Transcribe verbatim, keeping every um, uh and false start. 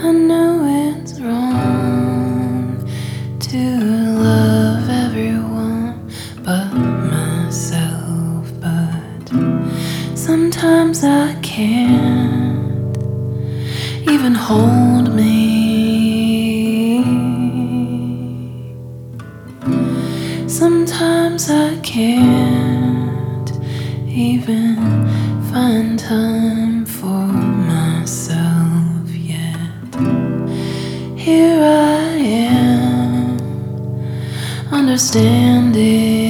I know it's wrong to love everyone but myself, but sometimes I can't even hold me. Sometimes I can't even find time for myself yet. Here I am, understanding